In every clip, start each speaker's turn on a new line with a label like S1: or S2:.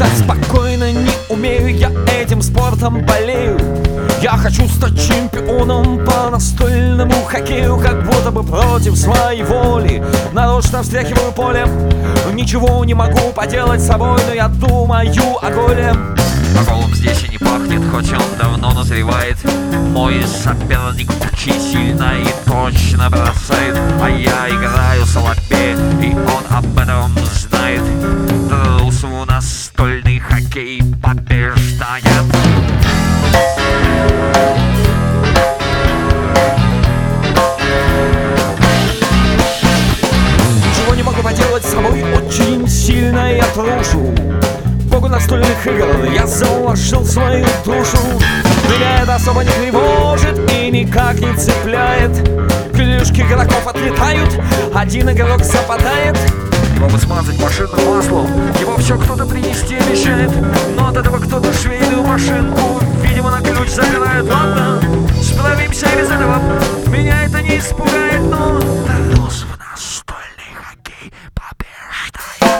S1: так спокойно не умею, я этим спортом болею. Я хочу стать чемпионом по настольному хоккею, как будто бы против своей воли нарочно встряхиваю поле. Ничего не могу поделать с собой, но я думаю о голе.
S2: А голом здесь и не пахнет, хоть он давно назревает. Мой соперник очень сильно и точно бросает, а я играю слабее, и он об этом знает. Трус в настольный хоккей побеждает.
S1: Ничего не могу поделать с собой, очень сильно я трушу. Богу настольных игр я заложил свою душу. Меня это особо не тревожит и никак не цепляет. Клюшки игроков отлетают, один игрок западает.
S2: Его бы смазать машинным маслом, его все кто-то принести обещает. Но от этого кто-то швейную машинку, видимо, на ключ запирает. Ладно, справимся и без этого, меня это не испугает. Но трус в настольный хоккей побеждает.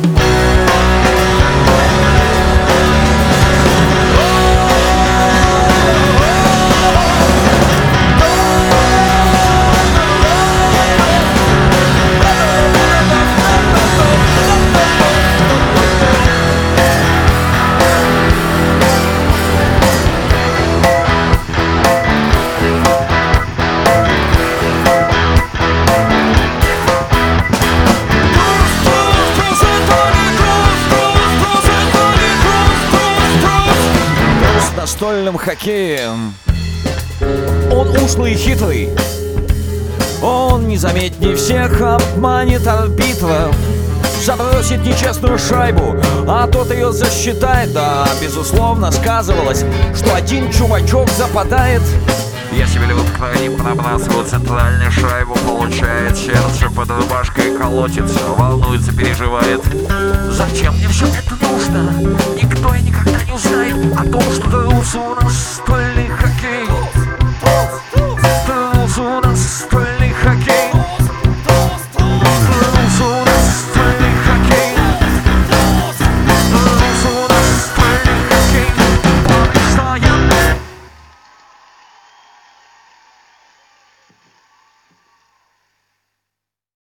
S1: Настольным хоккеем он ушлый и хитрый, он незаметней всех обманет арбитра, забросит нечестную шайбу, а тот ее засчитает. Да, безусловно, сказывалось, что один чувачок западает.
S2: Я себе левым крайним пробрасываю центральную шайбу, получает сердце под рубашкой, колотится, волнуется, переживает. Зачем мне все это нужно? Никто и никогда не узнает о том, что трус в настольный хоккей.